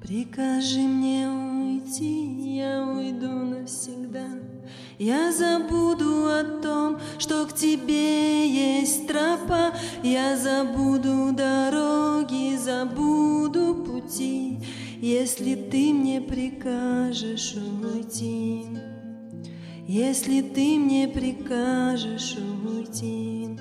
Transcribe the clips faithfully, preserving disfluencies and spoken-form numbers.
Прикажи мне уйти, я уйду навсегда. Я забуду о том, что к тебе есть тропа. Я забуду дороги, забуду пути, если ты мне прикажешь уйти. Если ты мне прикажешь уйти.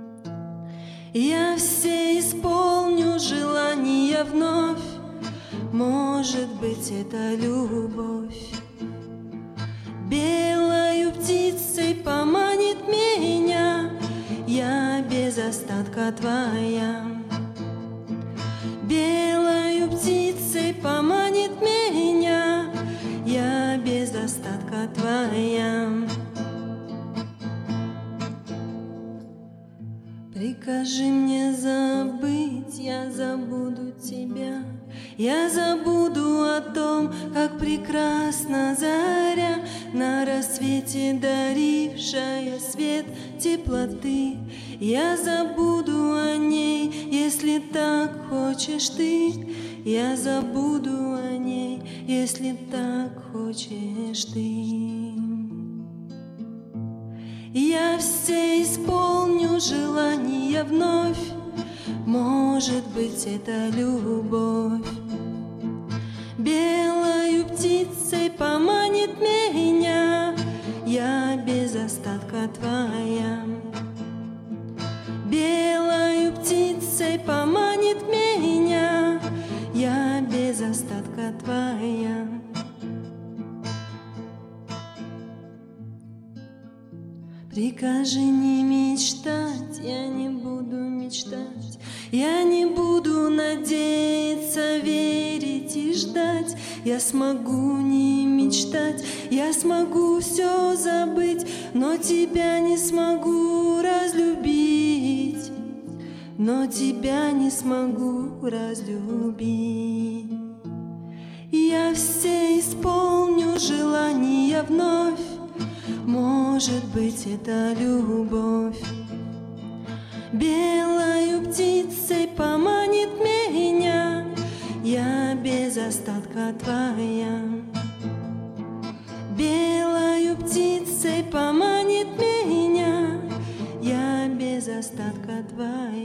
Я все исполню желания вновь. Может быть, это любовь. Белою птицей поманит меня, я без остатка твоя. Белою птицей поманит меня, я без остатка твоя. Прикажи мне забыть, я забуду тебя. Я забуду о том, как прекрасна заря, на рассвете дарившая свет теплоты. Я забуду о ней, если так хочешь ты. Я забуду о ней, если так хочешь ты. Я все исполню желания вновь. Может быть, это любовь. Белою птицей поманит меня, я без остатка твоя. Белою птицей поманит меня, я без остатка твоя. Прикажи не мечтать, я не буду мечтать. Я не буду надеяться, верить и ждать. Я смогу не мечтать, я смогу все забыть, но тебя не смогу разлюбить. Но тебя не смогу разлюбить. Я все исполню желания вновь. Может быть, это любовь. Белою птицей поманит меня, я без остатка твоя. Белою птицей поманит меня, я без остатка твоя.